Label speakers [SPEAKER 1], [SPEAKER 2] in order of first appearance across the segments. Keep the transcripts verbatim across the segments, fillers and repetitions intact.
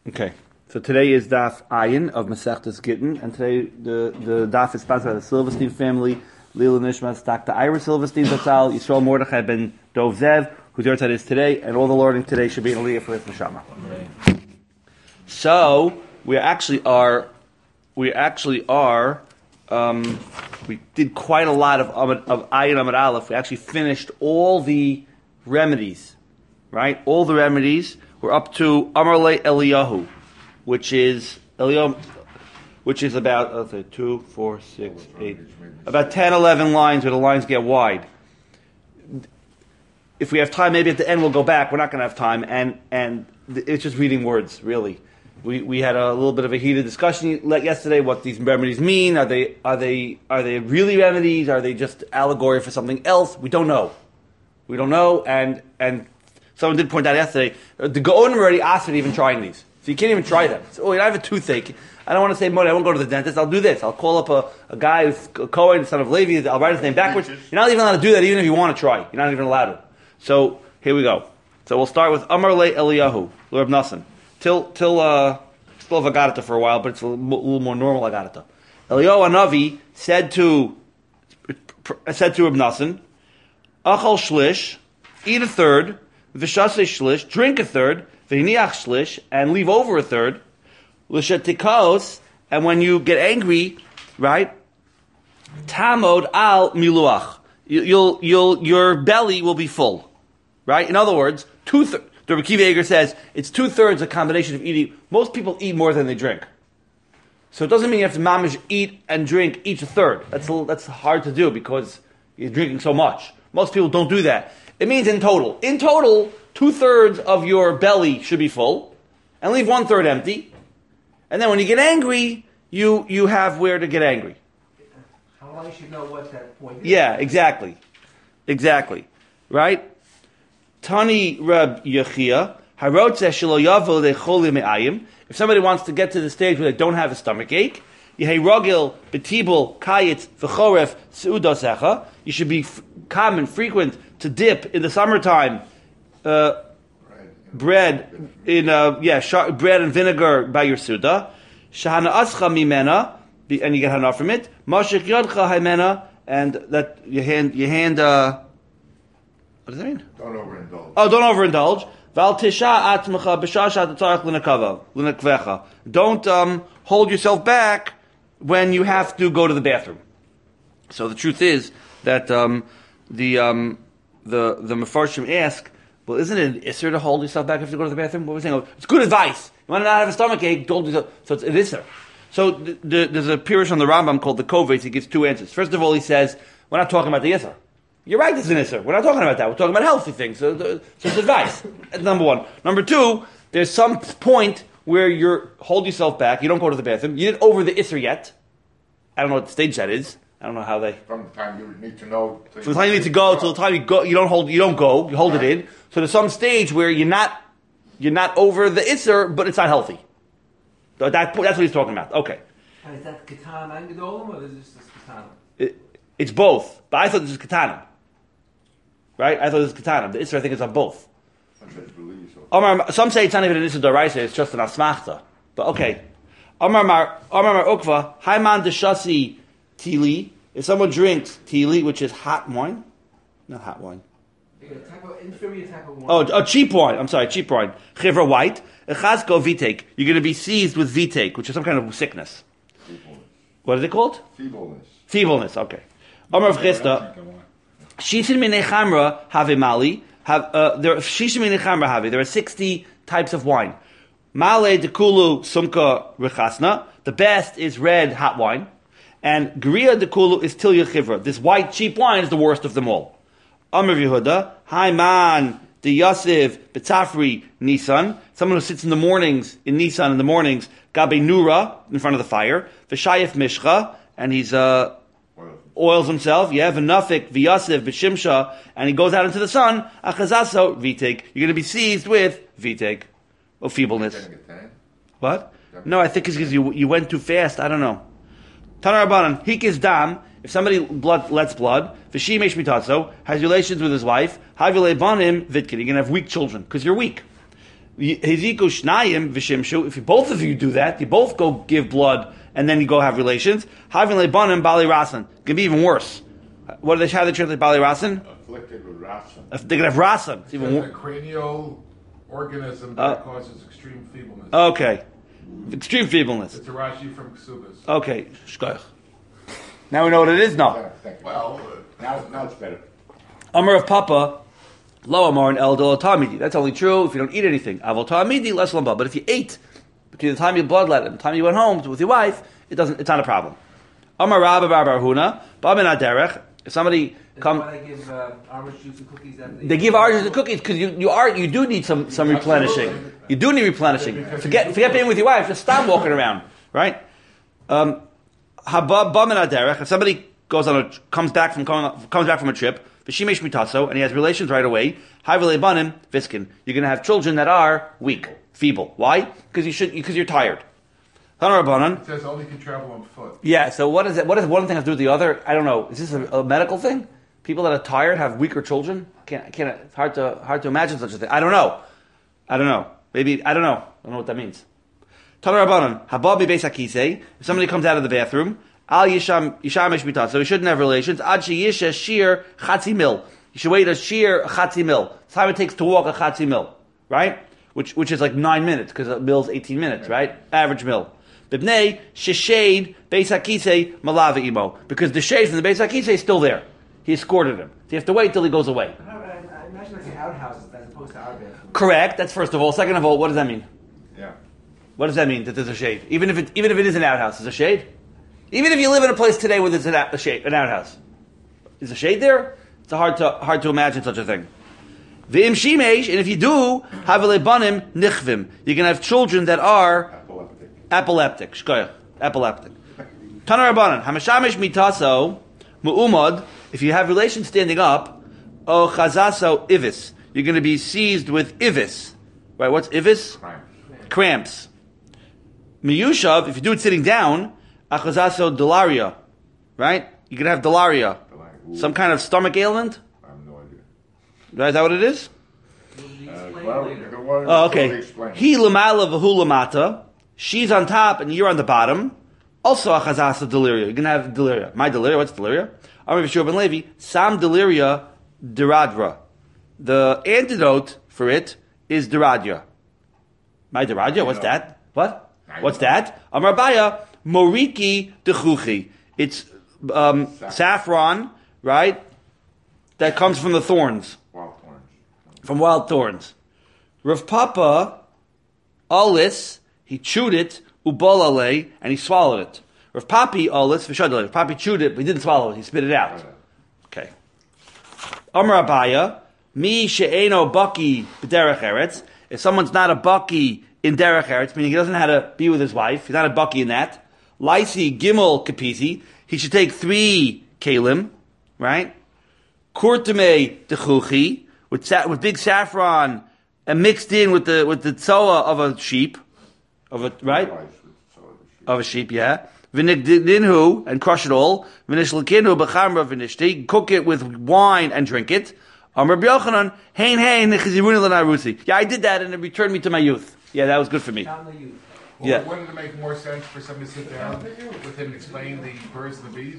[SPEAKER 1] Okay, so today is Daf Ayin of Masechtas Gittin, and today the, the Daf is sponsored by the Silverstein family, Lila Nishmas, Doctor Ira Silverstein, Zatzal, Yisrael Mordechai ben Dov Zev, whose yahrzeit is today, and all the learning today should be in Aliyah for his neshama. So we actually are, we actually are, um, we did quite a lot of of Ayin Amud Aleph. We actually finished all the remedies, right? All the remedies. We're up to Amar Le Eliyahu, which is Eliyahu, which is about let's say two, four, six, eight, about ten, eleven lines where the lines get wide. If we have time, maybe at the end we'll go back. We're not going to have time, and and it's just reading words. Really, we we had a little bit of a heated discussion yesterday. What these remedies mean? Are they are they are they really remedies? Are they just allegory for something else? We don't know. We don't know, and and. Someone did point out yesterday, the Gaonim already asked me to even trying these. So you can't even try them. So, oh, I have a toothache. I don't want to save money. I won't go to the dentist. I'll do this. I'll call up a, a guy who's a Cohen, son of Levi. I'll write his name backwards. You're not even allowed to do that even if you want to try. You're not even allowed to. So here we go. So we'll start with Amar Le Eliyahu, Lord Nassan. Till, till, uh, still have Agadata for a while, but it's a little, a little more normal Agadata. Eliyahu Hanavi said to, said to Reb Nassan, Achal Shlish, eat a third, V'shasei shlish, drink a third, v'hiniach shlish, and leave over a third, l'shetikos, and when you get angry, right, tamod al miluach, you'll, you'll, your belly will be full, right? In other words, two thirds, the Rebbe Akiva Eiger says, it's two thirds a combination of eating. Most people eat more than they drink. So it doesn't mean you have to mamish eat and drink each a third. That's a, that's hard to do because you're drinking so much. Most people don't do that. It means in total. In total, two-thirds of your belly should be full, and leave one-third empty. And then when you get angry, you you have where to get angry.
[SPEAKER 2] How I should know what that point is.
[SPEAKER 1] Yeah, exactly. Exactly. Right? Tani Reb Yechia, Harotze shelo yavo lecholi me'ayim. If somebody wants to get to the stage where they don't have a stomach ache, Yehei rogil betibul kayitz v'choref seudasecha. You should be f- common, frequent to dip in the summertime uh, bread in uh, yeah sh- bread and vinegar by your suda. Shahana ascha mimena, and you get hana from it. Mashik yodcha haimena, and that your hand your hand. Uh, what does that mean?
[SPEAKER 3] Don't overindulge.
[SPEAKER 1] Oh, don't overindulge. Val tisha atmecha b'shashat tzarich l'nekava l'nekvecha. Don't um, hold yourself back when you have to go to the bathroom. So the truth is that um, the um, the the Mefarshim ask, well, isn't it an isser to hold yourself back if you go to the bathroom? What we're saying, oh, it's good advice. You want to not have a stomach ache, don't do so. So it's an isser. So the, the, there's a pirush on the Rambam called the Kovetz. He gives two answers. First of all, he says we're not talking about the isser. You're right, it's an isser. We're not talking about that. We're talking about healthy things. So, so it's advice. That's number one. Number two, there's some point where you hold yourself back. You don't go to the bathroom. You didn't over the isser yet. I don't know what stage that is. I don't know how they.
[SPEAKER 3] From the time you need to know.
[SPEAKER 1] From the time you need to go till the time you go, you don't hold. You don't go. You hold it in. So there's some stage where you're not, you're not over the isser, but it's not healthy. So that, that's what he's talking about. Okay.
[SPEAKER 2] And is that katana and gedolim, or is this just katana?
[SPEAKER 1] It, it's both, but I thought this was katana. Right? I thought this was katana. The isser, I think, is on both. Omar, some say it's not even an isser d'oraisa. It's just an asmachta. But okay. Omar Mar Omar Mar Ukva Haiman Deshasi Tili. If someone drinks Tili, which is hot wine, not hot wine.
[SPEAKER 2] Type of, inferior type of wine.
[SPEAKER 1] Oh, oh, cheap wine. I'm sorry, cheap wine. Chivra white. Echazko vitek. You're going to be seized with vitek, which is some kind of sickness.
[SPEAKER 3] Feebleness.
[SPEAKER 1] What is it called?
[SPEAKER 3] Feebleness.
[SPEAKER 1] Feebleness. Okay. Omar of Chisda. Shishin minei chamra have mali. Have uh, there? Shishin minei chamra have. There are sixty types of wine. Male dekulu sumka rechasna. The best is red hot wine. And Gria dekulu is tilya chivra. This white cheap wine is the worst of them all. Amr Yehuda, Haiman, the Yasiv, Betafri, Nisan. Someone who sits in the mornings, in Nisan in the mornings, Gabe Nura, in front of the fire. V'shayef Mishcha, and he's, uh, oils himself. Yeah, V'nafik, V'yasiv, V'shimsha, and he goes out into the sun. Achazaso, Vitek. You're going to be seized with Vitek. Or feebleness. What? No, I think it's because you, you went too fast. I don't know. Tanar Rabbanan, Hikis Dam, if somebody blood lets blood, V'shimesh mitatzo, has relations with his wife, Havile banim vitkin, you're going to have weak children, because you're weak. Hiziku shnayim v'shimshu. If you, both of you do that, you both go give blood and then you go have relations. Havin lebanim bali rasan. Can be even worse. What do they? How do they translate bali rasan?
[SPEAKER 3] Afflicted with rasan.
[SPEAKER 1] If they could have rasan. It's even
[SPEAKER 4] It's a
[SPEAKER 1] worse.
[SPEAKER 4] cranial organism that
[SPEAKER 1] Uh,
[SPEAKER 4] causes extreme feebleness.
[SPEAKER 1] Okay, extreme feebleness.
[SPEAKER 4] It's a Rashi from Ksubas.
[SPEAKER 1] Okay, shkoich. Now we know what it is. No.
[SPEAKER 3] Yeah, thank you.
[SPEAKER 4] Well, uh,
[SPEAKER 3] Now, now it's better.
[SPEAKER 1] Amar of Papa, lo amar and el del tamidi. That's only true if you don't eat anything. Avol tamidi less lamba. But if you ate between the time you bloodlet and the time you went home with your wife, it doesn't. It's not a problem. Amar Rabba Bar Bar Huna, Babin Aderech. If somebody
[SPEAKER 2] That's
[SPEAKER 1] come,
[SPEAKER 2] why they give uh, orange juice and cookies. After
[SPEAKER 1] they give oranges and cookies because you, you are you do need some some replenishing. You do need replenishing. Forget forget being with your wife. Just stop walking around, right? Um, Habab Babin Aderech. If somebody goes on a comes back from comes back from a trip. V'shimesh mitaso, and he has relations right away. Havile banim viskin. You're going to have children that are weak, feeble. Why? Because you should. Because you're tired. Tanar Rabbanan.
[SPEAKER 4] it says only can travel on foot.
[SPEAKER 1] Yeah. So what is it? What does one thing have to do with the other? I don't know. Is this a, a medical thing? People that are tired have weaker children. Can't. Can't. It's hard to hard to imagine such a thing. I don't know. I don't know. Maybe I don't know. I don't know what that means. Tanar Rabbanan. Hababi beis hakisei. If somebody comes out of the bathroom. Al yisham yishamish mitah. So he shouldn't have relations. Ad sheyisha shir chatzi mil. You should wait a shir chatzi mil. That's how it takes to walk a chatzi mil, right? Which which is like nine minutes because a mil's eighteen minutes, right? Average mil. Bibnei sheshade beis hakisei malava imo, because the shade from the beis hakisei is still there. He escorted him. So you have to wait till he goes away.
[SPEAKER 2] I, I imagine like the outhouses as opposed to our bathroom.
[SPEAKER 1] Correct. That's first of all. Second of all, what does that mean?
[SPEAKER 3] Yeah.
[SPEAKER 1] What does that mean that there's a shade? Even if it even if it is an outhouse, there's a shade. Even if you live in a place today where there's an, out, a shade, an outhouse, is a shade there? It's hard to hard to imagine such a thing. V'im shimesh, and if you do have a lebanim nichvim, you're gonna have children that are
[SPEAKER 3] Epileptic.
[SPEAKER 1] epileptic. Shkoyach, epileptic. Tanar Rabbanan hamashamesh mitaso mu'umad. If you have relations standing up, o chazaso ivis, you're going to be seized with ivis. Right? What's ivis?
[SPEAKER 3] Crime.
[SPEAKER 1] Cramps. Miyushav, if you do it sitting down. Achazaso delaria, right? You could have delaria,
[SPEAKER 3] Ooh.
[SPEAKER 1] some kind of stomach ailment.
[SPEAKER 3] I have no idea.
[SPEAKER 1] Right? Is that what it is?
[SPEAKER 2] We'll be
[SPEAKER 3] Uh,
[SPEAKER 2] explained
[SPEAKER 3] well,
[SPEAKER 2] later.
[SPEAKER 3] the one
[SPEAKER 1] Oh,
[SPEAKER 3] totally
[SPEAKER 1] okay.
[SPEAKER 3] explained.
[SPEAKER 1] He lamala v'hu lamata. She's on top and you're on the bottom. Also achazasa deliria. You're gonna have deliria. My deliria. What's deliria? Amar Yeshua ben Levi. Sam deliria deradra. The antidote for it is deradra. My deradra. What's that? What? What's that? Amar Baya. Moriki dechuchi. It's um, saffron, right? That comes from the thorns,
[SPEAKER 3] Wild orange.
[SPEAKER 1] from wild thorns. Rav Papa, alis, he chewed it, ubolale, and he swallowed it. Rav Papi, alis, v'shadale. Rav Papi chewed it, but he didn't swallow it. He spit it out. Okay. Amar Abaya, mi she'eno baki b'derech eretz. If someone's not a baki in derech eretz, meaning he doesn't know how to be with his wife, he's not a baki in that. Lysi gimel kapisi, he should take three kalim, right? Kurtame dechuchi, with sa- with big saffron and mixed in with the with the tzoa of a sheep, of a right
[SPEAKER 3] Rice with soda sheep.
[SPEAKER 1] of a sheep, yeah. Vinigdinhu and crush it all. Vinishlakinu b'chamra vinishti, cook it with wine and drink it. Amar Yochanan, hein hein nechiziruni l'narusi. Yeah, I did that and it returned me to my youth. Yeah, that was good for me.
[SPEAKER 2] Not in the youth.
[SPEAKER 4] Well,
[SPEAKER 1] Yeah.
[SPEAKER 4] Wouldn't it make more sense for somebody to sit down with him and explain the birds and the bees?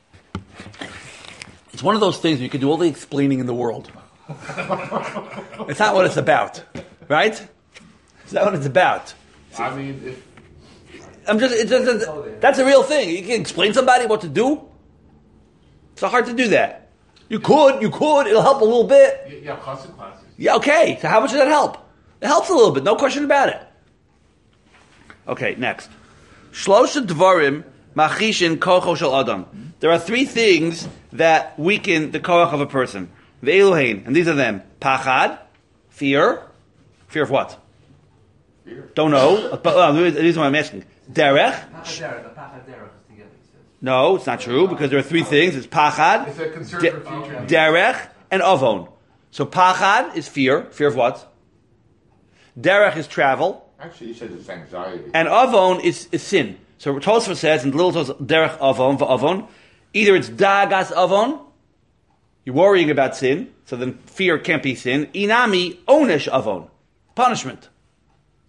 [SPEAKER 1] It's one of those things where you can do all the explaining in the world. It's not what it's about, right? It's not what it's about.
[SPEAKER 4] I mean, if
[SPEAKER 1] I'm just, it's just it's- that's a real thing. You can explain somebody what to do. It's so hard to do that. You could, you could. It'll help a little bit.
[SPEAKER 4] yeah, chassid classes.
[SPEAKER 1] Yeah, okay. So how much does that help? It helps a little bit. No question about it. Okay, next. Shlosha dvarim machishin kocho shel adam. There are three things that weaken the koach of a person. Ve'eluhein, and these are them. Pachad, fear. Fear of what?
[SPEAKER 3] Fear.
[SPEAKER 1] Don't know. But uh, the reason why I'm asking. Derech.
[SPEAKER 2] Pachadera, the pachadera is together, he says.
[SPEAKER 1] No, it's not true, because there are three things. It's pachad,
[SPEAKER 4] It's a concern
[SPEAKER 1] de-
[SPEAKER 4] for future.
[SPEAKER 1] derech, and avon. So pachad is fear. Fear of what? Derech is travel.
[SPEAKER 3] Actually, he says it's anxiety.
[SPEAKER 1] And avon is, is sin. So Tosfos says in the little Tosfos, derech avon v'avon, either it's dagas avon, you're worrying about sin, so then fear can't be sin. Inami onesh avon, punishment.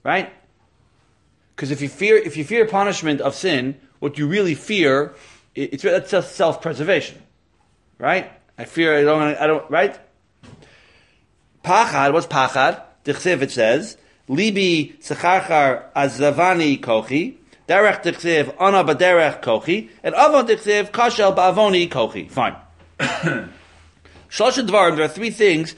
[SPEAKER 1] right? Because if you fear, if you fear punishment of sin, what you really fear, it, it's that's just self-preservation, right? I fear I don't, I don't, right? Pachad, what's pachad? Tichsev, it says, Libi secharchar azavani kochi, derech tichsev ana baderech kochi, and avon tichsev kashel ba'avoni kochi. Fine. Shlosh dvarim, there are three things,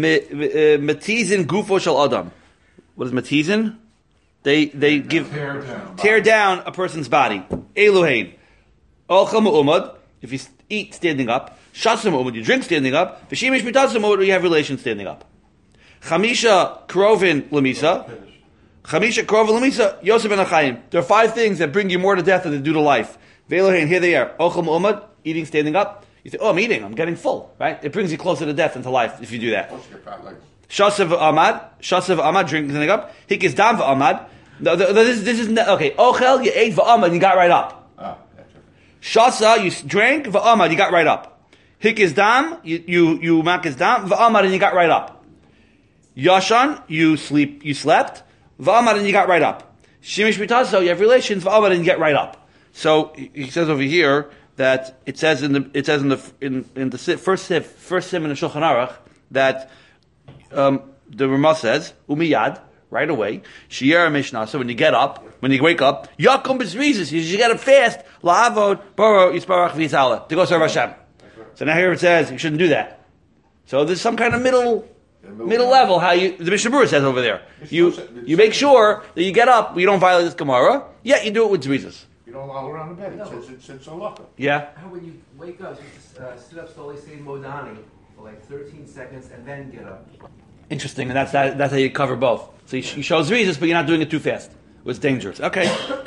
[SPEAKER 1] metizin gufo shel adam. What is metizin? They, they give,
[SPEAKER 4] Tear down.
[SPEAKER 1] tear down a person's body. Eluhain. Olcha mu'umad, if you eat standing up. Shatzim mu'umad, you drink standing up. V'shimish mitatzim mu'umad, you have relations standing up. Chamisha krovin lemisa. Chamisha krovin lemisa, Yosef ben Achayim. There are five things that bring you more to death than they do to life. Ve'eluhain, here they are. Olcha mu'umad, eating standing up. You think, oh, I'm eating, I'm getting full, right? It brings you closer to death than to life if you do that.
[SPEAKER 3] What's your fat legs?
[SPEAKER 1] Shasav Ahmad, Shasav Ahmad, drinking something up. Hikis dam v'Ahmad. No, the, the, this, this is okay. Ochel, you ate v'Ahmad, you got right up.
[SPEAKER 3] Ah, that's right.
[SPEAKER 1] Shasa, you drank v'Ahmad, you got right up. Hikis dam, you you you makis dam v'Ahmad, and you got right up. Yashan, you sleep, you slept v'Ahmad, and you got right up. Shimish mitaso, you have relations v'Ahmad, and you get right up. So he says over here that it says in the it says in the in, in the first siv first sim in the Shulchan Aruch that. Um, the Ramah says, umiyad, right away, shiyar mishnah, so when you get up, when you wake up, yakum b'zrizis, you should get up fast, la'avod, boro, yisparach v'yisala, to go serve Hashem. So now here it says, you shouldn't do that. So there's some kind of middle, middle level, how you, the Mishnah Berurah says over there. You, you make sure that you get up, you don't violate this Gemara, yet you do it with zrizis.
[SPEAKER 3] You don't allow around the bed. It says it's, it's a locker.
[SPEAKER 1] Yeah?
[SPEAKER 2] How when you wake up, you just uh, sit up slowly, say Modani for like thirteen seconds, and then get up.
[SPEAKER 1] Interesting, and that's that, that's how you cover both. So you, you show zrizis, but you're not doing it too fast. It's dangerous. Okay.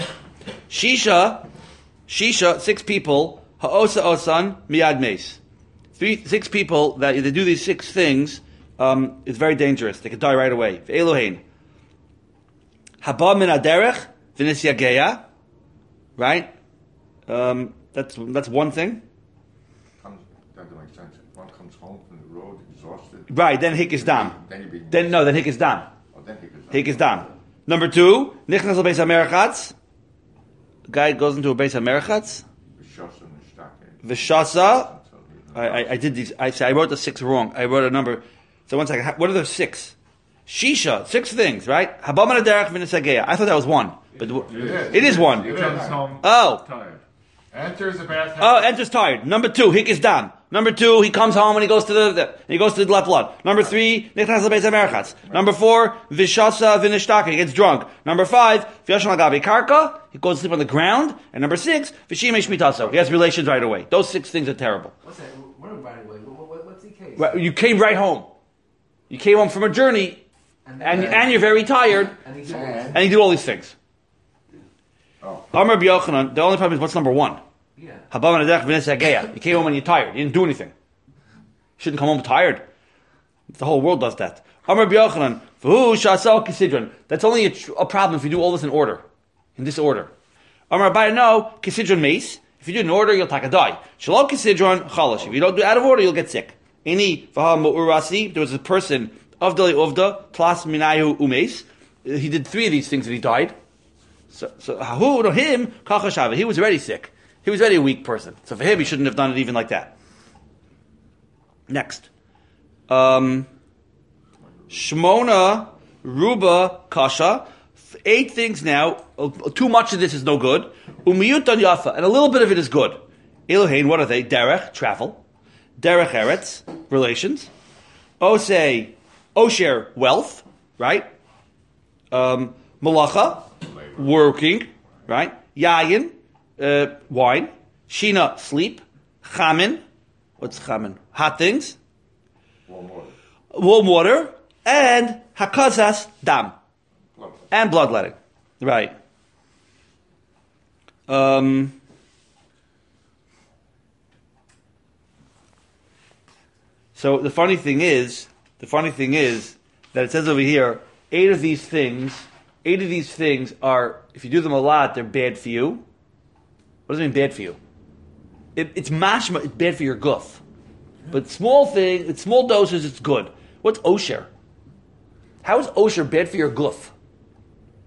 [SPEAKER 1] Shisha, Shisha, six people, ha'osa osan, miyad meis. Three, six people that they do these six things, um, is very dangerous. They could die right away. Elohein. Haba min aderech, v'nisyageya. Right? Um, that's, that's one thing.
[SPEAKER 3] Comes, that doesn't make sense. One comes home from the road exhausted.
[SPEAKER 1] Right, then hikis dam.
[SPEAKER 3] Then you be.
[SPEAKER 1] Then, no, then hikis dam.
[SPEAKER 3] Oh, then he goes.
[SPEAKER 1] Hikis dam. Number two, nichnas al beis hamerchatz. The guy goes into a beis hamerchatz. V'shasa. I, I, I did these. I I wrote the six wrong. I wrote a number. So one second. What are those six? Shisha. Six things, right? Habam al derech v'nisageya. I thought that was one, but
[SPEAKER 4] It
[SPEAKER 1] it is one.
[SPEAKER 4] He comes home
[SPEAKER 1] Oh.
[SPEAKER 4] tired. Enters the bathhouse.
[SPEAKER 1] Oh, enters tired. Number two, hikis dam. Number two, he comes home and he goes to the, the he goes to the left blood. Number three, nichnas al beis hamerchatz. Number four, v'shasa v'nishtaka. He gets drunk. Number five, v'yashon al gabi karka. He goes to sleep on the ground. And number six, v'shimesh mitaso. He has relations right away. Those six things are terrible.
[SPEAKER 2] What's that? What right away? What, what, what's the case?
[SPEAKER 1] Right, you came right home. You came home from a journey,
[SPEAKER 2] And,
[SPEAKER 1] and and you're very tired,
[SPEAKER 2] and he
[SPEAKER 3] And-
[SPEAKER 1] and you do all these things.
[SPEAKER 3] Oh.
[SPEAKER 1] Amar b'yochanan. The only problem is what's number one.
[SPEAKER 2] yeah.
[SPEAKER 1] Habam al derech v'nisageya. You came home and you're tired. You didn't do anything. You shouldn't come home tired. The whole world does that. Amar b'yochanan. V'hu shasal kisidron. That's only a, tr- a problem if you do all this in order, in this order. Amar Abaye, no, kisidron mace. If you do it in order, you'll take a die. Shalom kisidron chalash. If you don't do it out of order, you'll get sick. Any v'ha mu'urasi. There was a person of Dali Uvda tlas minayu umes. He did three of these things and he died. So, so who to him? Kachashava. He was already sick. He was already a weak person. So for him, he shouldn't have done it even like that. Next, um, Shmona Ruba Kasha. Eight things now. Too much of this is no good. Umiyut dan yafa, and a little bit of it is good. Elohein, what are they? Derech, travel. Derech eretz, relations. Osei, osher, wealth, right? Um, malacha, working, right? Yayin, uh, wine. Shina, sleep. Chamin, what's chamin? Hot things.
[SPEAKER 3] Warm water.
[SPEAKER 1] Warm water. And hakazas, dam.
[SPEAKER 3] Blood.
[SPEAKER 1] And bloodletting. Right. Um, so the funny thing is, the funny thing is that it says over here, eight of these things, eight of these things are, if you do them a lot, they're bad for you. What does it mean bad for you? It, it's mashma, it's bad for your guf. But small thing, it's small doses, it's good. What's osher? How is osher bad for your guf?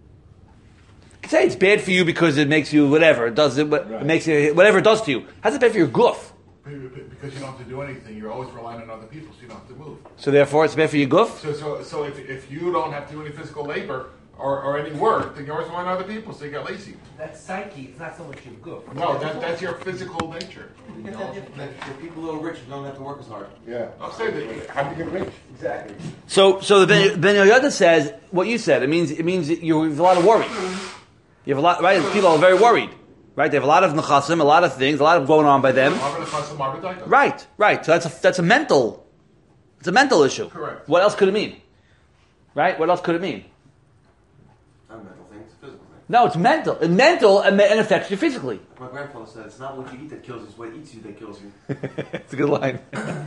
[SPEAKER 1] could say it's bad for you because it makes you whatever. It does it, it
[SPEAKER 3] Right.
[SPEAKER 1] makes you whatever it does to you. How's it bad for your goof?
[SPEAKER 4] Because you don't have to do anything. You're always relying on other people, so you don't have to move.
[SPEAKER 1] So therefore, it's bad for your goof.
[SPEAKER 4] So, so, so if, if you don't have to do any physical labor or, or any work, then you're always relying on other people, so you get lazy.
[SPEAKER 2] That's psyche. It's not so much your goof.
[SPEAKER 4] No, that, that's your physical nature.
[SPEAKER 2] You know, if people a little rich don't have to work as hard.
[SPEAKER 3] Yeah.
[SPEAKER 4] I'll say that.
[SPEAKER 3] How do you get rich?
[SPEAKER 2] Exactly.
[SPEAKER 1] So, so the Ben, ben Yehoyada says what you said. It means it means that you have a lot of worry. You have a lot, right? People are very worried, right? They have a lot of nechasim, a lot of things, a lot of going on by them. Right, right. So that's a that's a mental, it's a mental issue.
[SPEAKER 4] Correct.
[SPEAKER 1] What else could it mean? Right? What else could it mean?
[SPEAKER 2] Not a mental thing, it's a physical thing.
[SPEAKER 1] No, it's mental. It's mental and, and affects you physically.
[SPEAKER 2] My grandfather said it's not what you eat that kills you, it's what eats you that kills you.
[SPEAKER 1] It's a good line.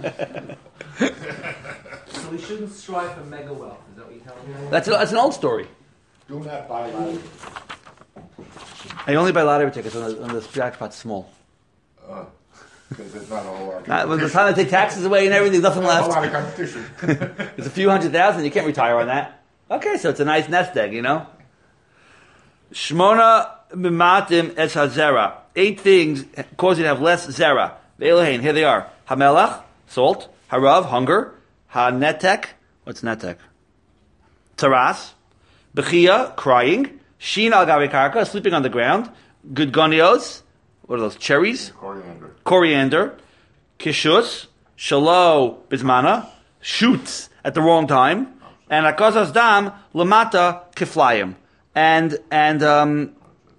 [SPEAKER 2] So we shouldn't strive for mega wealth. Is that what you're telling me?
[SPEAKER 1] That's a, that's an old story.
[SPEAKER 3] Do not buy lottery.
[SPEAKER 1] I only buy lottery tickets when the, when the jackpot's small.
[SPEAKER 3] Uh, because there's not a whole lot.
[SPEAKER 1] Not, when the time they take taxes away and everything, nothing
[SPEAKER 3] There's not a
[SPEAKER 1] left.
[SPEAKER 3] lot of competition.
[SPEAKER 1] There's a few hundred thousand. You can't retire on that. Okay, so it's a nice nest egg, you know. Shmona mimatim es hazera. Eight things cause you to have less zera. Ve'elahein, here they are. Hamelach, salt. Harav, hunger. Ha-netek, what's netek? Taras. Bechia, crying. Shin al gavi karka, sleeping on the ground. Gudgonios, what are those, cherries?
[SPEAKER 3] Coriander.
[SPEAKER 1] Coriander. Kishus. Shalo bismana. Shoots at the wrong time. And akazas dam lamata kiflayim. And, and, um,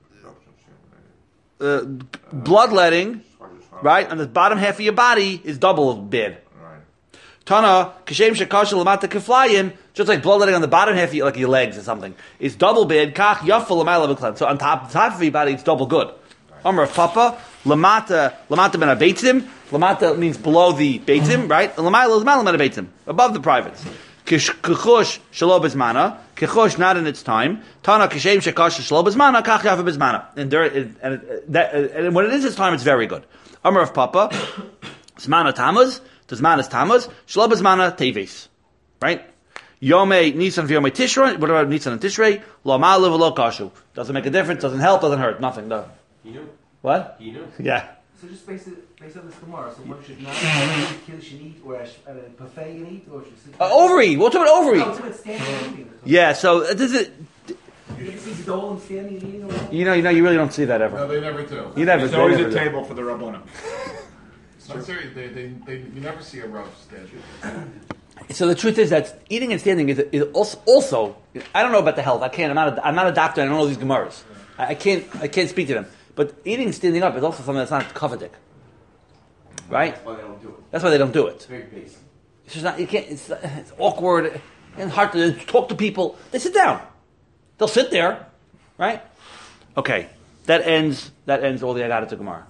[SPEAKER 1] uh, bloodletting, right, on the bottom half of your body is double bad.
[SPEAKER 3] Right.
[SPEAKER 1] Tana, kashem shekasha lamata kiflayim, just like bloodletting on the bottom half of your, like your legs or something, is double bad. Kach yaffel lamayla v'klem. So on top, the top of your body, it's double good. Amar papa, lamata, lamata ben abeitim. Lamata means below the beitim, right? Lamayla lamayla ben abeitim, above the privates. Kichush shalo bezmana, kichush not in its time. Tana kishem shekasha shalo bezmana, kach yafa bezmana. And there, and it- that, and when it is its time, it's very good. Amar of Papa, zmana tamuz, the zman is tamuz, shalo bezmana teves, right? Yome Nisan v'yome Tishrei. What about Nisan and Tishrei? Lo ma'alev v'lo kashu. Doesn't make a difference. Doesn't help. Doesn't hurt. Nothing. No.
[SPEAKER 2] You knew.
[SPEAKER 1] What?
[SPEAKER 2] You knew.
[SPEAKER 1] Yeah.
[SPEAKER 2] So just based, it, based on this Gemara, so one should not eat, kids should eat, or at a buffet and eat, or should sit
[SPEAKER 1] Uh, overeat. We'll talk about
[SPEAKER 2] No,
[SPEAKER 1] overeat.
[SPEAKER 2] it's about standing and eating.
[SPEAKER 1] Yeah. So uh, this is.
[SPEAKER 2] You can see Dole and standing and eating around?
[SPEAKER 1] You know. You know. You really don't see that
[SPEAKER 4] No,
[SPEAKER 1] ever.
[SPEAKER 4] they never do.
[SPEAKER 1] You never.
[SPEAKER 5] There's
[SPEAKER 1] they
[SPEAKER 5] always
[SPEAKER 1] never
[SPEAKER 5] a
[SPEAKER 1] do.
[SPEAKER 5] table for the Rabbona.
[SPEAKER 4] I'm serious. They, they, they, you never see a Rav stand.
[SPEAKER 1] So the truth is that eating and standing is, is also, also. I don't know about the health. I can't. I'm not. A, I'm not a doctor. I don't know these gemaras. I, I can't. I can't speak to them. But eating and standing up is also something that's not coveted. Right.
[SPEAKER 2] That's why they don't do it.
[SPEAKER 1] That's why they don't do it.
[SPEAKER 2] It's very basic.
[SPEAKER 1] It's just not. You can't. It's, it's awkward and hard to talk to people. They sit down. They'll sit there, right? Okay, that ends. That ends all the Agada to Gemara.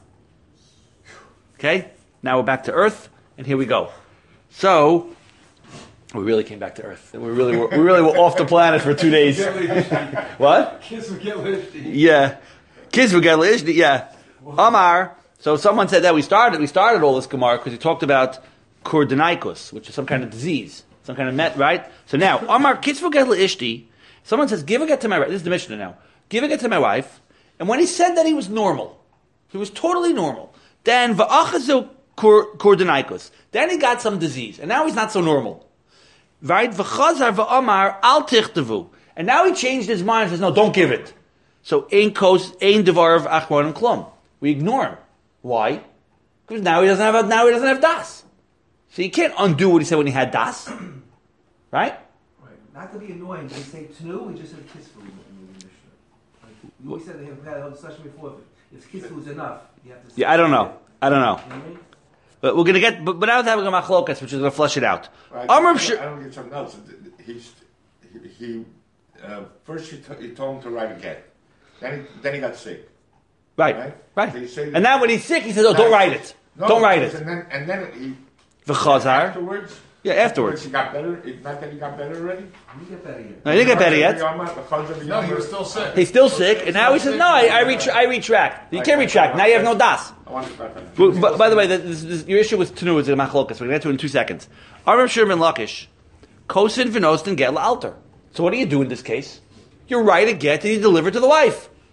[SPEAKER 1] Okay, now we're back to Earth, and here we go. So we really came back to Earth. We really were. We really were off the planet for two days. What?
[SPEAKER 2] Kids will get lifted.
[SPEAKER 1] Yeah, kids will get lishdi. Yeah, Amar. So someone said that we started. We started all this Gemara because we talked about kordonaikus, which is some kind of disease, some kind of met, right? So now Amar kids will get lishdi. Someone says, give a get to my wife. This is the Mishnah now. Give a get to my wife. And when he said that he was normal, he was totally normal. Then va'achazu kordonaikus. Then he got some disease, and now he's not so normal. Right? V'chazar va'amar al tichtevu. And now he changed his mind and says, no, don't give it. So ein kos ein devar of achron and klum. We ignore him. Why? Because now he doesn't have now he doesn't have das. So you can't undo what he said when he had das, right?
[SPEAKER 2] Right. Not to be annoying, but we say tnu, we just said kiss food in the Mishnah. Like, we always said they have had a whole discussion before. If kiss food is enough, you have to.
[SPEAKER 1] Yeah, I don't know. I don't know.
[SPEAKER 2] You know what I mean?
[SPEAKER 1] But we're gonna get. But, but now we're having a machlokas, which is gonna flush it out.
[SPEAKER 3] Right.
[SPEAKER 1] Amr
[SPEAKER 3] I
[SPEAKER 1] Sh-
[SPEAKER 3] don't get something else. He's, he, he uh, first he, t- he told him to write a get. Then he, then he got sick.
[SPEAKER 1] right,
[SPEAKER 3] Right.
[SPEAKER 1] right.
[SPEAKER 3] So you say-
[SPEAKER 1] And now when he's sick, he says, "Oh, don't write it.
[SPEAKER 3] No,
[SPEAKER 1] Don't write
[SPEAKER 3] because-
[SPEAKER 1] it."
[SPEAKER 3] And then, and then he
[SPEAKER 1] V'chazar.
[SPEAKER 3] afterwards.
[SPEAKER 1] Yeah, afterwards.
[SPEAKER 3] He got better. It's not that he got better already.
[SPEAKER 2] You get better yet.
[SPEAKER 1] No, he didn't get better yet.
[SPEAKER 4] No, he was still sick.
[SPEAKER 1] He's still sick, and now he says, "No, I, I, retra- I retract. You can't retract. Now you have no das."
[SPEAKER 3] I want to back on that.
[SPEAKER 1] Well, but, by the way, this, this, your issue with Tanu is a machlokas. We're going to get to it in two seconds. Aram Sherman Lakish, kosin v'nostin get la'alter. So what do you do in this case? You write a get and you deliver it to the wife.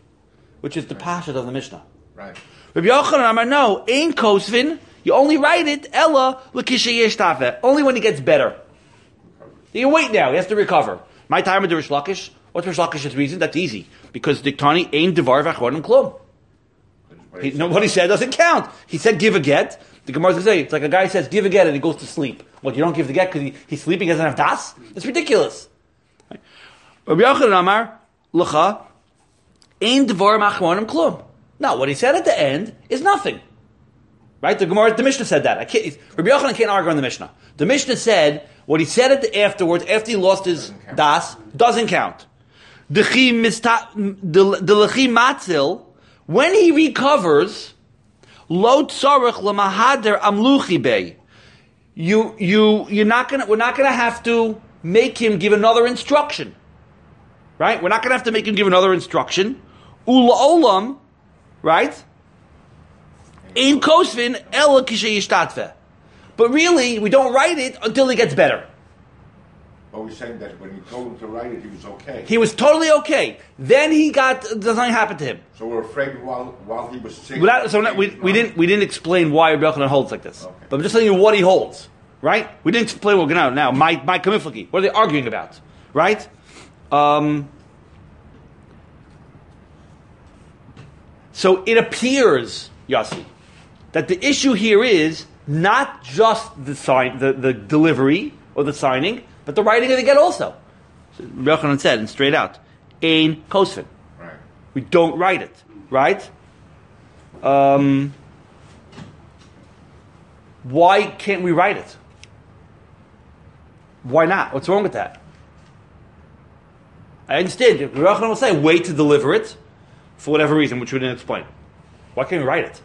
[SPEAKER 1] which is the Pashat of the Mishnah.
[SPEAKER 3] Right.
[SPEAKER 1] Rabbi Yochanan Amar, no, Ein Kosvin, you only write it, Ella L'Kisha Yesh Tafeh, only when he gets better. You can wait now, he has to recover. My time with the Rish Lakish, what's Rish Lakish's reason? That's easy. Because Diktani Ein Devar V'Achronim Klum. He, no, what he said doesn't count. He said give a get. The Gemara is going to say, it's like a guy says give a get and he goes to sleep. What, you don't give the get because he, he's sleeping, he doesn't have das? It's ridiculous. Rabbi Yochanan Amar, L'cha, Ein Devar V'Achronim Klum. No, what he said at the end is nothing. Right? The Gemara, the Mishnah said that. I can't, Rabbi Yochanan can't argue on the Mishnah. The Mishnah said, what he said at the afterwards, after he lost his doesn't das, doesn't count. The lechi matzil, when he recovers, lo tzarech lemahader amluchi bey. You, you, you're not gonna, we're not gonna have to make him give another instruction. Right? We're not gonna have to make him give another instruction. Ula olam, right? In kosvin ela kishe yishtatve. But really, we don't write it until he gets better.
[SPEAKER 3] But we're saying that when he told him to write it, he was okay.
[SPEAKER 1] He was totally okay. Then he got, something happened to him.
[SPEAKER 3] So we're afraid while while he was sick.
[SPEAKER 1] Without, so not, we, we didn't we didn't explain why Rabbi Yochanan holds like this.
[SPEAKER 3] Okay.
[SPEAKER 1] But I'm just telling you what he holds. Right? We didn't explain what we're going to now. My my kamiflaki. What are they arguing about? Right? Um, so it appears, Yossi, that the issue here is not just the sign, the, the delivery or the signing, but the writing of the get also. So Rabbi Yochanan said, and straight out, Ein Kosvin.
[SPEAKER 3] Right.
[SPEAKER 1] We don't write it, right? Um, why can't we write it? Why not? What's wrong with that? I understand. Rabbi Yochanan will say, wait to deliver it, for whatever reason, which we didn't explain. Why can't we write it?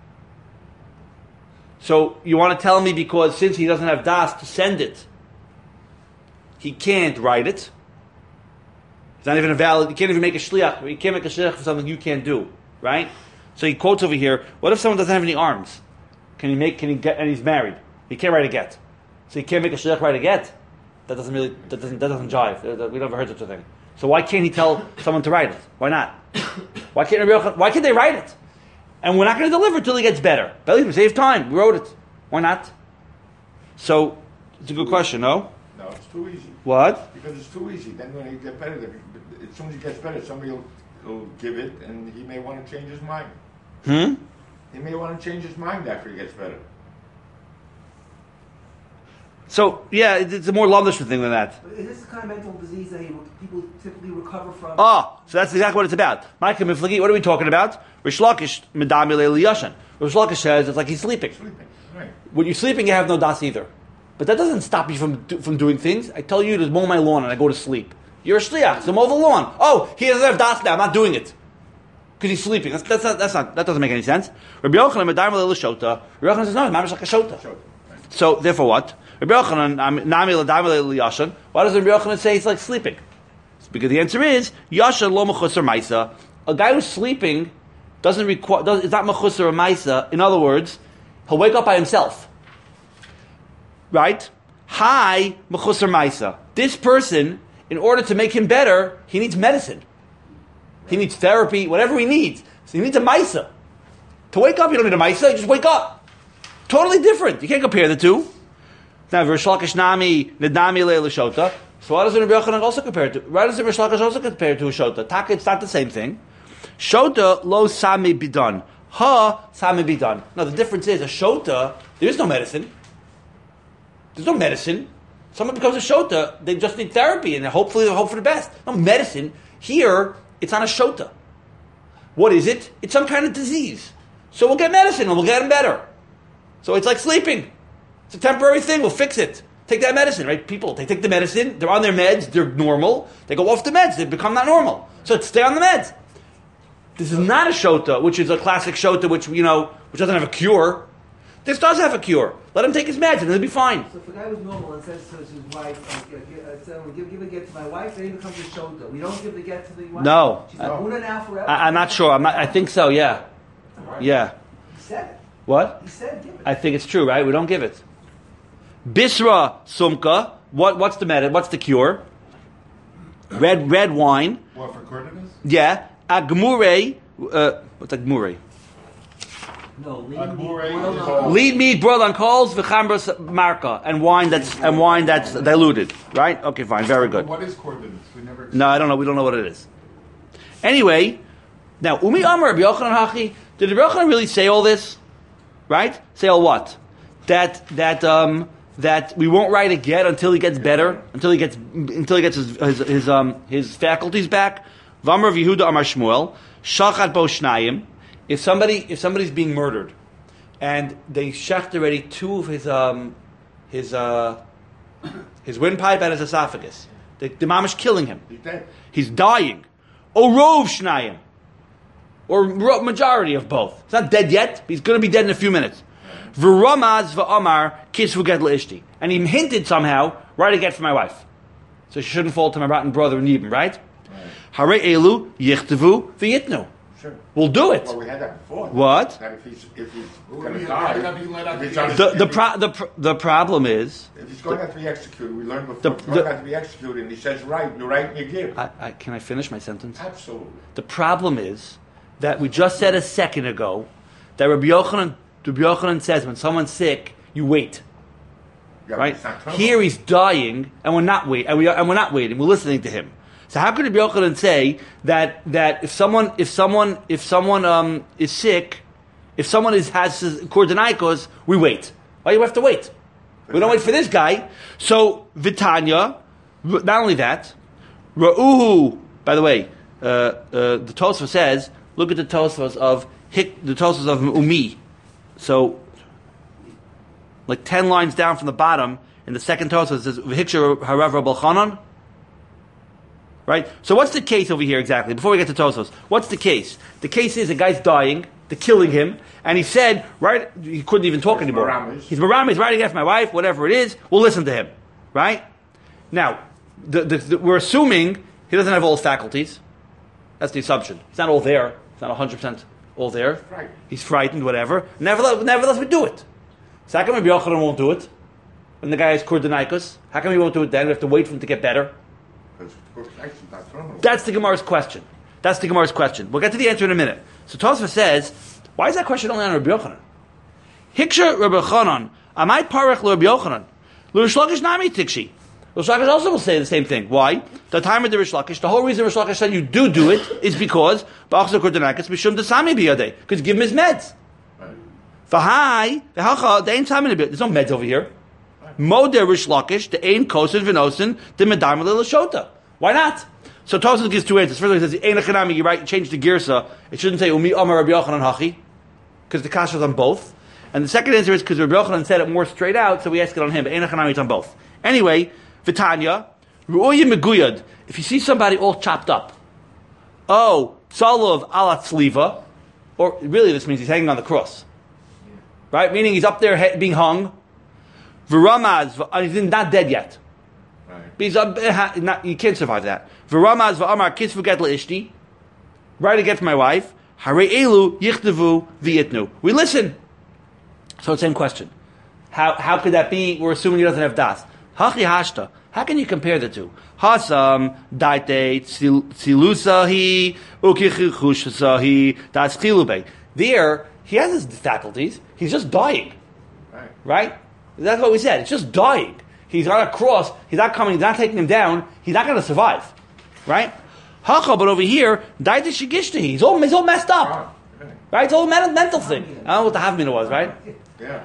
[SPEAKER 1] So you want to tell me because since he doesn't have das to send it, he can't write it. It's not even a valid. You can't even make a shliach. You can't make a shliach for something you can't do, right? So he quotes over here. What if someone doesn't have any arms? Can he make? Can he get? And he's married. He can't write a get. So he can't make a shliach write a get. That doesn't really. That doesn't. That doesn't jive. We never heard such a thing. So why can't he tell someone to write it? Why not? Why can't? Why can't they write it? And we're not going to deliver until he gets better. Believe me, save time. We wrote it. Why not? So, it's a good question, no?
[SPEAKER 3] No, it's too easy.
[SPEAKER 1] What?
[SPEAKER 3] Because it's too easy. Then when he gets better, as soon as he gets better, somebody will, will give it, and he may want to change his mind.
[SPEAKER 1] Hmm?
[SPEAKER 3] He may want to change his mind after he gets better.
[SPEAKER 1] So, yeah, it's a more lumdish thing than that.
[SPEAKER 2] But is this the kind of mental disease that he, people typically recover from?
[SPEAKER 1] Oh, so that's exactly what it's about. Micah Miflagi, what are we talking about? Rish Lakish, Medami Le'Liyashan. Rish Lakish says it's like he's sleeping.
[SPEAKER 3] Sleeping, right.
[SPEAKER 1] When you're sleeping, you have no das either. But that doesn't stop you from do, from doing things. I tell you to mow my lawn and I go to sleep. You're a shliach, so mow the lawn. Oh, he doesn't have das now, I'm not doing it. Because he's sleeping. That's, that's, not, that's not, that doesn't make any sense. Rabbi Yochanan, Medami Le'Lishota. Rabbi Yochanan says, no, it's mamish like a shota.
[SPEAKER 3] Shota, right.
[SPEAKER 1] So, therefore what? Rabbi Yochanan, Nami L'Dami Le'Liyashan. Why does Rabbi Yochanan say he's like sleeping? It's because the answer is, Yashan lo mechusar maisa. A guy who's sleeping doesn't require, does, it's not mechusar or maisa. In other words, he'll wake up by himself. Right? Hi, mechusar maisa. This person, in order to make him better, he needs medicine. He needs therapy, whatever he needs. So he needs a maisa. To wake up, you don't need a maisa, you just wake up. Totally different. You can't compare the two. Now, Rish Lakish Nami, Nedami Le'Lishota. So why doesn't Rabbi Yochanan also compare it to? Why doesn't Rish Lakish also compare it to a shota? Taka, it's not the same thing. Shota lo sami bidan. Ha sami bidan. Now the difference is a shota. There is no medicine. There's no medicine. Someone becomes a shota, they just need therapy and hopefully they hope for the best. No medicine. Here, it's on a shota. What is it? It's some kind of disease. So we'll get medicine and we'll get him better. So it's like sleeping. It's a temporary thing. We'll fix it. Take that medicine, right? People, they take the medicine. They're on their meds. They're normal. They go off the meds. They become not normal. So stay on the meds. This is not a shota, which is a classic shota, which, you know, which doesn't have a cure. This does have a cure. Let him take his meds and he'll be fine.
[SPEAKER 2] So if a guy was normal and says to his wife, uh, give, uh, so give, give a get to my wife, then he becomes a shota. We don't give the get to the wife?
[SPEAKER 1] No.
[SPEAKER 2] She's a Una now forever?
[SPEAKER 1] I, I'm not sure. I'm not, I think so, yeah. Yeah.
[SPEAKER 2] He said it.
[SPEAKER 1] What?
[SPEAKER 2] He said give it.
[SPEAKER 1] I think it's true, right? We don't give it. Bisra sumka. What? What's the method? What's the cure? Red red wine.
[SPEAKER 4] What, for Cornelius?
[SPEAKER 1] Yeah. Agmure Uh, what's that? Murray.
[SPEAKER 2] No, lead
[SPEAKER 4] Like
[SPEAKER 2] me,
[SPEAKER 4] Murray
[SPEAKER 2] boiled
[SPEAKER 4] is
[SPEAKER 2] on
[SPEAKER 4] all-
[SPEAKER 2] coals.
[SPEAKER 1] Lead meat boiled on coals, v'chambras marka, and wine that's and wine that's diluted. Right? Okay, fine, very good.
[SPEAKER 4] What is coordinates? We never.
[SPEAKER 1] No, I don't know. We don't know what it is. Anyway, now Umi Amar Rabbi Yochanan Hachi. Did Rabbi Yochanan really say all this? Right? Say all what? That that um that we won't write a get until he gets better, until he gets until he gets his his, his um his faculties back. V'amar Yehuda Amar Shmuel Shachat Bo Shnayim. If somebody if somebody's being murdered, and they shecht already two of his um his uh his windpipe and his esophagus, the, the mamish killing him.
[SPEAKER 3] He's dead.
[SPEAKER 1] He's dying. Or rov shnayim. Or ro- majority of both. He's not dead yet, but he's going to be dead in a few minutes. V'ramaz v'amar kisvu get l'ishti. And he hinted somehow, write a get for my wife. So she shouldn't fall to my rotten brother Nibin, right? Hare elu yichtavu v'yitnu.
[SPEAKER 3] Sure.
[SPEAKER 1] We'll do it.
[SPEAKER 3] Well, we had that before.
[SPEAKER 1] What?
[SPEAKER 3] That if he's if he's
[SPEAKER 4] Well,
[SPEAKER 3] going
[SPEAKER 4] we-
[SPEAKER 3] to die,
[SPEAKER 4] we have you let out
[SPEAKER 3] if he's
[SPEAKER 4] the-
[SPEAKER 3] on his-
[SPEAKER 1] The, the,
[SPEAKER 3] if he-
[SPEAKER 1] pro- the, pr- the problem is,
[SPEAKER 3] if he's going to have to be executed, we learned before.
[SPEAKER 1] The-
[SPEAKER 3] he's going
[SPEAKER 1] the-
[SPEAKER 3] to have to be executed, and he says, "Right, you write and you give."
[SPEAKER 1] I, I, can I finish my sentence?
[SPEAKER 3] Absolutely.
[SPEAKER 1] The problem is that we just said a second ago that Rabbi Yochanan, Rabbi Yochanan says when someone's sick, you wait.
[SPEAKER 3] Yeah,
[SPEAKER 1] Right?
[SPEAKER 3] it's not terminal.
[SPEAKER 1] Here he's dying, and we're not wait, and we are, and we're not waiting. We're listening to him. So how could Rabbi Yochanan say that that if someone if someone if someone um, is sick, if someone is has cordonitis, we wait? Why do you have to wait? We don't wait for this guy. So Vitanya, not only that, Ra'uhu. By the way, uh, uh, the Tosfos says, look at the Tosfos of Hik, the Tosfos of Umi. So, like ten lines down from the bottom, in the second Tosfos it says V'hiksha harav Rabbi Chanan. Right? So what's the case over here exactly? Before we get to Tosfos, what's the case? The case is a guy's dying, they're killing him, and he said, right, he couldn't even talk
[SPEAKER 3] He's
[SPEAKER 1] anymore.
[SPEAKER 3] Maramis.
[SPEAKER 1] He's Maramis, he's writing after my wife, whatever it is, we'll listen to him. Right? Now, the, the, the, we're assuming he doesn't have all his faculties. That's the assumption. He's not all there. He's not one hundred percent all there.
[SPEAKER 3] Right.
[SPEAKER 1] He's frightened, whatever. Nevertheless, nevertheless, we do it. So how come Rabbi Yochanan won't do it? When the guy has kordonitis? How come he won't do it then? We have to wait for him to get better?
[SPEAKER 3] Because of course, actually, not terminal.
[SPEAKER 1] That's the Gemara's question. That's the Gemara's question. We'll get to the answer in a minute. So Tosfos says, why is that question only on Rabbi Yochanan? Hiksha Rabbi Yochanan, amai parech Rabbi Yochanan, L'Rish Lakish nami tikshi. Rish Lakish also will say the same thing. Why? The time of the Rish Lakish, the whole reason Rish Lakish said you do do it is because ba'achzor kordonitis mishum desami biyadei, because give him his meds.
[SPEAKER 3] Right.
[SPEAKER 1] V'hai v'hacha they ain't time in a bit. There's no meds over here. Moder Rish Lakish, the ain kosin v'nosin, the medam l'shota. Why not? So Tosfos gives two answers. First of all, he says, "Ein achanami." You right, change the girsa. It shouldn't say Umi Amar Rabbi Yochanan Hachi, because the kasha is on both. And the second answer is because Rabbi Yochanan said it more straight out, so we ask it on him. But Ein achanami, it's on both. Anyway, Vitanya, Ru'oyim Meguyad. If you see somebody all chopped up, oh, Salov alat sliva, or really this means he's hanging on the cross, right? Meaning he's up there he- being hung. V'ramaz, uh, he's not dead yet.
[SPEAKER 3] Right.
[SPEAKER 1] But he's, uh, not, you can't survive that. V'ramaz v'amar kisvu get l'ishti. Write a get for my wife. Hare elu yichtavu v'yitnu. We listen. So same question. How how could that be? We're assuming he doesn't have das. Hachi hashta. How can you compare the two? Hasam daite tzilusahi ukichusahi das chilube. There, he has his faculties. He's just dying.
[SPEAKER 3] Right.
[SPEAKER 1] Right? That's what we said. It's just dying. He's on a cross. He's not coming. He's not taking him down. He's not going to survive. Right? Hacha, but over here, daite shigishtahi. He's all he's all messed up.
[SPEAKER 3] Ah, okay.
[SPEAKER 1] Right? It's all a mental, mental thing. I don't know what the havmina was. Right?
[SPEAKER 3] Yeah.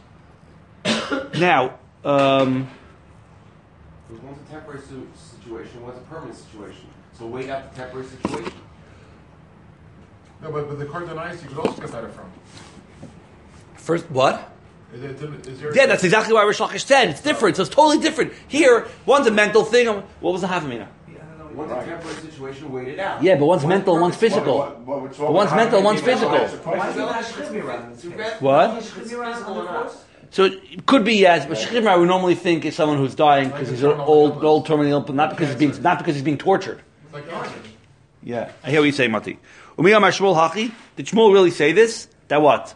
[SPEAKER 1] Now, um,
[SPEAKER 5] One's a temporary su- situation, one's a permanent situation. So wait out the temporary situation.
[SPEAKER 4] No, but, but the cordonitis you could also get better from.
[SPEAKER 1] first what?
[SPEAKER 4] Is, it, is there?
[SPEAKER 1] Yeah, that's exactly why Rish Lakish said it's different. So it's totally different. Here, one's a mental thing. What was the havmina?
[SPEAKER 5] One's a temporary situation, wait it out.
[SPEAKER 1] Yeah, but one's mental, one's physical.
[SPEAKER 3] What, what, what's
[SPEAKER 1] But one's mental, one's physical.
[SPEAKER 2] Why is there shchimira in this case?
[SPEAKER 1] What?
[SPEAKER 2] Why is shchimira on the cross?
[SPEAKER 1] So it could be yes, but Shechimra we normally think is someone who's dying because he's an old, old terminally ill, but not because he's being, not because he's being tortured.
[SPEAKER 4] It's like cancer.
[SPEAKER 1] Yeah, I hear what you say, Mati. Umi Amar Shmuel Hachi. Did Shmuel really say this? That what?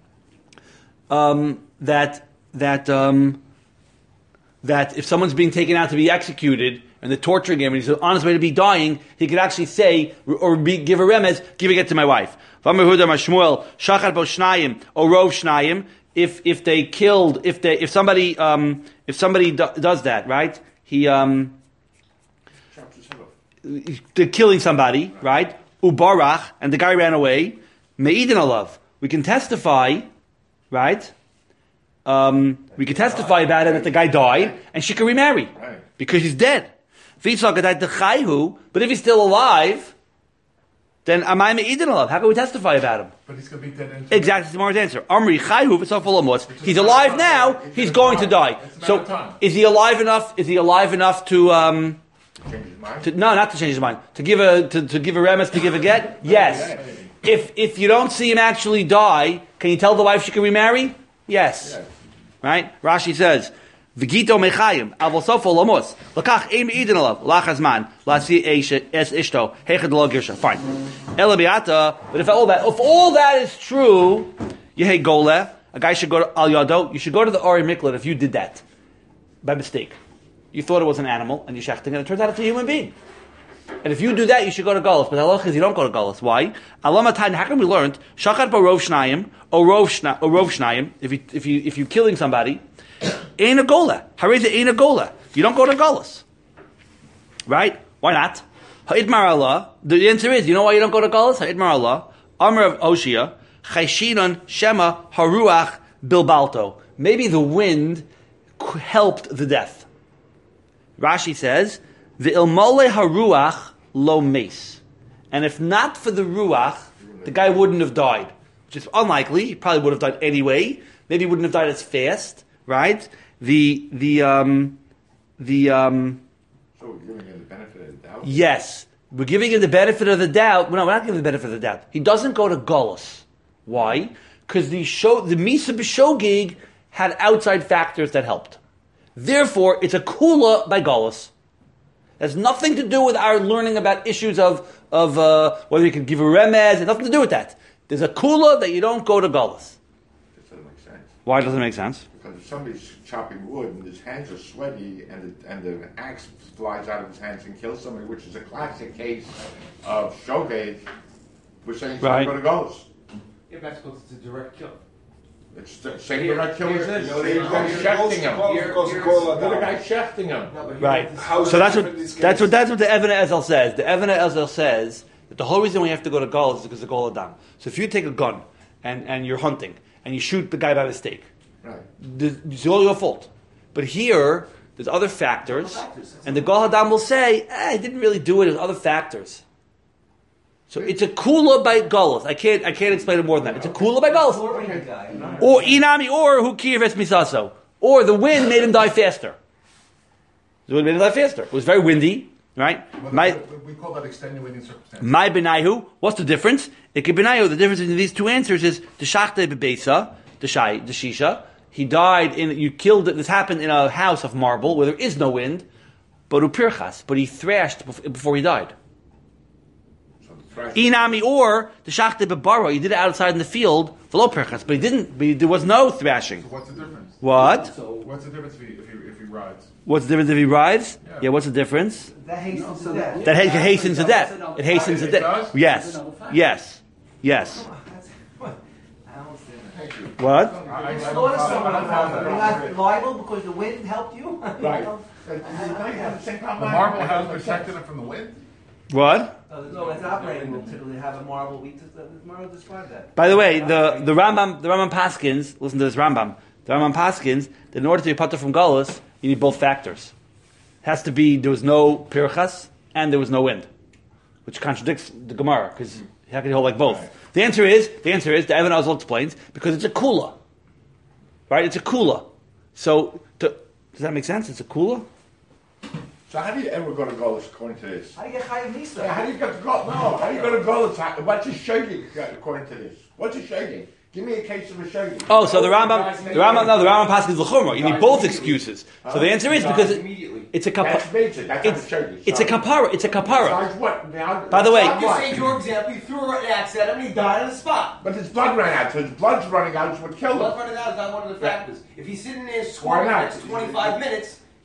[SPEAKER 1] Um, that that um, that if someone's being taken out to be executed and they're torturing him, and he's on his way to be dying, he could actually say, or be, give a remez, giving it to my wife. If if they killed, if they if somebody um, if somebody do, does that, right? He um, they're killing somebody, right? Ubarach, and the guy ran away. Me'idin alav. We can testify, right? Um, we can testify about it that the guy died, and she can remarry because he's dead. But if he's still alive, then amay me'idin alav. How can we testify about him?
[SPEAKER 4] But he's going to be dead.
[SPEAKER 1] Exactly, tomorrow's answer. Amri chayhu v'sofalamos. He's alive now. He's going to die. So, is he alive enough? Is he alive enough to? Um,
[SPEAKER 3] Change his mind?
[SPEAKER 1] to no, not to change his mind. To give a to, to give a remes, to give a get. Yes. If if you don't see him actually die, can you tell the wife she can remarry? Yes.
[SPEAKER 3] Yes.
[SPEAKER 1] Right? Rashi says, "V'gito mechayim avol sofo lamos lakach ein meidin alav lachazman lasi es ishto hechad lo girsha." Fine. Elabiata. But if all that if all that is true, yehei goleh, a guy should go to al yado. You should go to the Ari Miklat if you did that by mistake. You thought it was an animal, and you shechting, and it turns out it's a human being. And if you do that, you should go to Galus. But the halach is you don't go to Galus. Why? Alamatan. How come we learned shachat barov shnayim or rov shnayim? If you if you if you're killing somebody, ain't a gola. Hareza ain't a gola. You don't go to Galus, right? Why not? Ha'idmar Allah. The answer is, you know why you don't go to Galus? Ha'idmar Allah. Amr of Oshia. Chayshinon shema haruach bilbalto. Maybe the wind helped the death. Rashi says, the ilmole haruach lo mace. And if not for the ruach, the guy wouldn't have died. Which is unlikely. He probably would have died anyway. Maybe he wouldn't have died as fast, right? The, the, um, the, um...
[SPEAKER 3] So we're giving him the benefit of the doubt?
[SPEAKER 1] Yes. We're giving him the benefit of the doubt. No, we're not giving him the benefit of the doubt. He doesn't go to Gullus. Why? Because the show, the Misa B'Shogig had outside factors that helped. Therefore, it's a kula by Gullus. It has nothing to do with our learning about issues of, of uh, whether you can give a remez. It has nothing to do with that. There's a kula that you don't go to Gullus.
[SPEAKER 3] This doesn't make sense.
[SPEAKER 1] Why doesn't it make sense?
[SPEAKER 3] Because if somebody's chopping wood and his hands are sweaty and the, and the axe flies out of his hands and kills somebody, which is a classic case of shogeg, we're saying
[SPEAKER 1] Right.
[SPEAKER 3] somebody goes.
[SPEAKER 5] Yeah, that's because it's a direct kill.
[SPEAKER 3] It's the same
[SPEAKER 5] Here-
[SPEAKER 3] direct kill as
[SPEAKER 5] here-
[SPEAKER 3] this.
[SPEAKER 5] you know,
[SPEAKER 3] The guy's
[SPEAKER 5] here-
[SPEAKER 3] shechting him.
[SPEAKER 5] Here-
[SPEAKER 6] Because
[SPEAKER 5] here's-
[SPEAKER 6] call
[SPEAKER 3] The other
[SPEAKER 6] it
[SPEAKER 3] guy's shechting him.
[SPEAKER 5] No, but here-
[SPEAKER 1] Right.
[SPEAKER 6] How is
[SPEAKER 1] So
[SPEAKER 6] it
[SPEAKER 1] that's
[SPEAKER 6] different
[SPEAKER 1] what
[SPEAKER 6] in this
[SPEAKER 1] that's
[SPEAKER 6] case?
[SPEAKER 1] what that's what the Evana Ezel says. The Evana Ezel says that the whole reason we have to go to Gullus is because of Gol Adam. So if you take a gun and, and you're hunting and you shoot the guy by mistake,
[SPEAKER 3] Right.
[SPEAKER 1] this- it's all your fault. But here, there's other factors, and the Gol Hadam will say, eh, I didn't really do it, there's other factors. So it's a kula by Gullus. I can't I can't explain it more than that. It's a kula by Gullus.
[SPEAKER 2] Torturing the guy. not-
[SPEAKER 1] Or Inami, or who kirves misaso. Or the wind made him die faster. The wind made him die faster. It was very windy, right?
[SPEAKER 4] Well,
[SPEAKER 1] My
[SPEAKER 4] we call that extenuating circumstance.
[SPEAKER 1] my benayu. What's the difference? Ikke benayu. The difference between these two answers is the shachte bebesa, the shai, the shisha. He died in. You killed it. This happened in a house of marble where there is no wind. But upirchas. But he thrashed bef- before he died.
[SPEAKER 3] So the thrash-
[SPEAKER 1] Inami, or the shachte bebara. He did it outside in the field. Velo pirchas. But he didn't. But he, there was no thrashing.
[SPEAKER 4] So what's the difference?
[SPEAKER 1] What?
[SPEAKER 4] What's the difference if he, if he, if he rides?
[SPEAKER 1] What's the difference if he rides?
[SPEAKER 4] Yeah.
[SPEAKER 1] Yeah. What's the difference?
[SPEAKER 2] That hastens to death.
[SPEAKER 1] That ha- hastens to death. It hastens to
[SPEAKER 4] It
[SPEAKER 1] death.
[SPEAKER 4] does?
[SPEAKER 1] Yes. Yes. Yes.
[SPEAKER 2] Come on, that's- what? I don't understand that.
[SPEAKER 3] Thank you.
[SPEAKER 1] What?
[SPEAKER 4] I- I-
[SPEAKER 2] You
[SPEAKER 4] I
[SPEAKER 2] slaughter
[SPEAKER 4] don't-
[SPEAKER 2] someone,
[SPEAKER 4] I don't have that
[SPEAKER 2] you're
[SPEAKER 4] problem.
[SPEAKER 2] not liable because the wind helped you?
[SPEAKER 3] Right.
[SPEAKER 2] No,
[SPEAKER 4] The marble house protected him from the wind?
[SPEAKER 1] What?
[SPEAKER 2] no, it's operating room typically have a marble. We just, uh, Marble described that.
[SPEAKER 1] By the way, the, the Rambam, the Rambam Paskins, listen to this Rambam, the Rambam Paskins, that in order to be patur from Galus, you need both factors. It has to be, there was no pirchas, and there was no wind. Which contradicts the Gemara, because how can you hold like both? The answer is, the answer is, the Evan Oswald explains, because it's a kula. Right? It's a kula. So, to, does that make sense? It's a kula?
[SPEAKER 3] So how do you ever go to Golis according to this?
[SPEAKER 2] How do you get Chayav Nisa?
[SPEAKER 3] Yeah, how do you get to go? No, how do you go to Golis? What's a shogeg according to this? What's a shogeg? Give me a case of a shogeg.
[SPEAKER 1] Oh, so the Rambam, the Rambam, no, the Rambam Paskins l'chumra. You need both excuses. So the answer is because it,
[SPEAKER 5] Immediately.
[SPEAKER 1] it's a
[SPEAKER 3] That's
[SPEAKER 1] kapara.
[SPEAKER 3] major. That's
[SPEAKER 1] It's,
[SPEAKER 3] not a shogeg.
[SPEAKER 1] it's a kapara. It's a kapara.
[SPEAKER 3] Besides what? Now,
[SPEAKER 1] By the way-
[SPEAKER 3] besides
[SPEAKER 7] I'm just
[SPEAKER 3] what?
[SPEAKER 7] saying your example, you threw an axe at him and he died on the spot.
[SPEAKER 3] But his blood ran out, so his blood's running out is what killed
[SPEAKER 7] Blood
[SPEAKER 3] him.
[SPEAKER 7] running out is not one of the factors. If he's sitting there
[SPEAKER 3] Why
[SPEAKER 7] squirming
[SPEAKER 3] not?
[SPEAKER 7] for twenty-five minutes,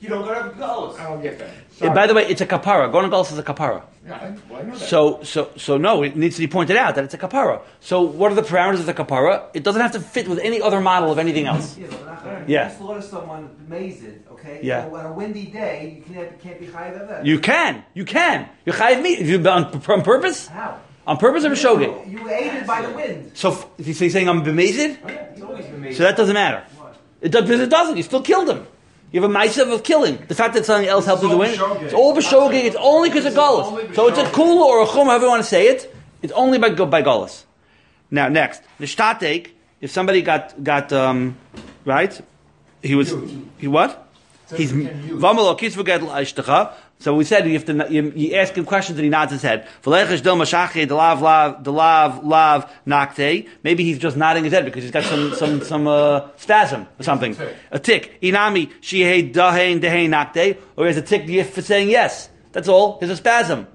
[SPEAKER 7] You don't go to Galus.
[SPEAKER 3] I don't get that.
[SPEAKER 1] And
[SPEAKER 3] Sorry.
[SPEAKER 1] by the way, it's a kapara. Going to Galus is a kapara.
[SPEAKER 3] Yeah, I, well, I know that.
[SPEAKER 1] So, so, so no, it needs to be pointed out that it's a kapara. So, what are the parameters of the kapara? It doesn't have to fit with any other model of anything else.
[SPEAKER 2] Yeah, but we're not going
[SPEAKER 1] Yeah.
[SPEAKER 2] to slaughter someone amazing, okay?
[SPEAKER 1] Yeah.
[SPEAKER 2] So on a windy day, you can't, can't be high than that.
[SPEAKER 1] You can, you can. You're chayiv meat. If you've on, on purpose,
[SPEAKER 2] How?
[SPEAKER 1] on purpose or b'shogeg.
[SPEAKER 2] You were aided by the wind.
[SPEAKER 1] So, f- if you're saying I'm bemazed,
[SPEAKER 7] Yeah, it's always been made.
[SPEAKER 1] so that doesn't matter.
[SPEAKER 2] What?
[SPEAKER 1] It does, because it doesn't. You still killed him. You have a ma'asav of killing. The fact that something else helped you to
[SPEAKER 4] all
[SPEAKER 1] win,
[SPEAKER 4] b'shogeg.
[SPEAKER 1] it's all b'shogeg. It's only because of
[SPEAKER 4] It's only
[SPEAKER 1] galus. So it's a
[SPEAKER 4] b'shogeg.
[SPEAKER 1] kula or a chum, however you want to say it. It's only by by galus. Now, next, the shtatek. If somebody got got um, right, he was he what?
[SPEAKER 4] Says
[SPEAKER 1] He's
[SPEAKER 4] we can use.
[SPEAKER 1] v'amalo kisvugad l'ishtacha. So we said you have to you, you ask him questions and he nods his head. V'lechesh del mashache delav lav delav lav nakte. Maybe he's just nodding his head because he's got some some some uh, spasm or something.
[SPEAKER 4] It's a tick.
[SPEAKER 1] A tick. Inami shehei dahein dahein nakte. Or he has a tick for saying yes. That's all. There's a spasm.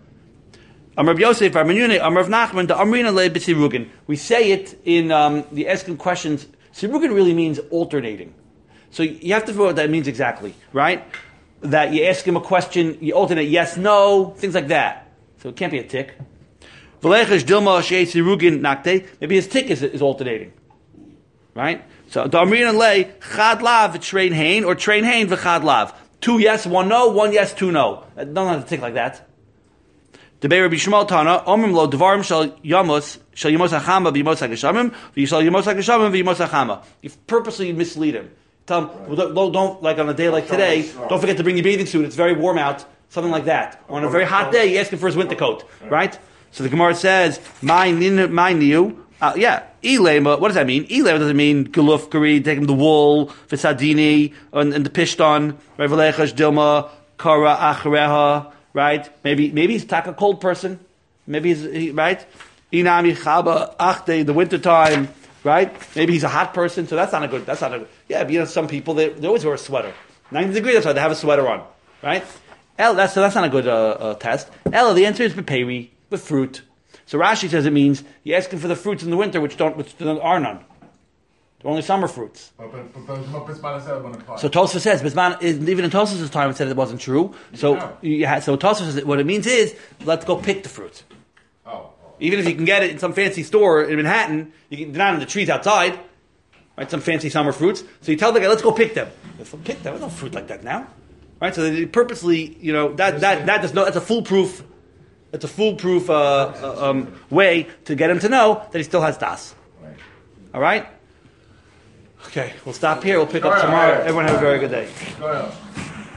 [SPEAKER 1] Amar Rav Yosef, Amar Menune, Amar Rav Nachman, the Amrina le b'sirugin. We say it in um, the asking questions. Sirugin really means alternating. So you have to figure out what that means exactly, right? That you ask him a question, you alternate yes, no, things like that. So it can't be a tick. V'lechesh dilma shei sirugin nakte. Maybe his tick is, is alternating, right? So the Amrina le chad lav train hain or train hain v'chad lav. Two yes, one no, one yes, two no. Don't have to tick like that. The Be'er Rabbi Shmuel Tana, Omrim lo Devarim shall Yamos shall Yamos Hachama v'Yamos Hageshamim v'Yishal Yamos Hageshamim v'Yamos Hachama. You purposely mislead him. Tell him, well, don't, don't like on a day like today. Don't forget to bring your bathing suit. It's very warm out. Something like that. Or on a very hot day, you ask him for his winter coat, right? So the Gemara says, "My my niu." Uh, yeah, ilema. What does that mean? Ilema doesn't mean galuf kari. Take him the wool, v'sadini, and, and the pishton. Right? V'lechash dilma kara achareha. Right? Maybe maybe he's a cold person. Maybe he's he, right. Inami chaba achte the winter time. Right? Maybe he's a hot person. So that's not a good. That's not a. Yeah, but you know some people they, they always wear a sweater. ninety degrees. That's why they have a sweater on. Right? El. That's so that's not a good uh, uh, test. El. The answer is beperi with fruit. So Rashi says it means you're asking for the fruits in the winter which don't which are none. They're only summer fruits.
[SPEAKER 4] But, but, but there's no Pismana said when applied.
[SPEAKER 1] So Tosfos says, Bisman, even in Tosfos' time, it said it wasn't true. So
[SPEAKER 4] Yeah.
[SPEAKER 1] you had, so Tosfos says what it means is let's go pick the fruit.
[SPEAKER 4] Oh, oh.
[SPEAKER 1] Even if you can get it in some fancy store in Manhattan, you can, they're not in the trees outside, right? Some fancy summer fruits. So you tell the guy, let's go pick them. Let's go pick them. There's no fruit like that now, right? So they purposely, you know, that that that does no. That's a foolproof. It's a foolproof uh, uh, um, way to get him to know that he still has das.
[SPEAKER 3] Right.
[SPEAKER 1] All right. Okay, we'll stop here. We'll pick
[SPEAKER 4] Go
[SPEAKER 1] up
[SPEAKER 4] ahead.
[SPEAKER 1] tomorrow. Everyone have a very good day.
[SPEAKER 4] Go ahead.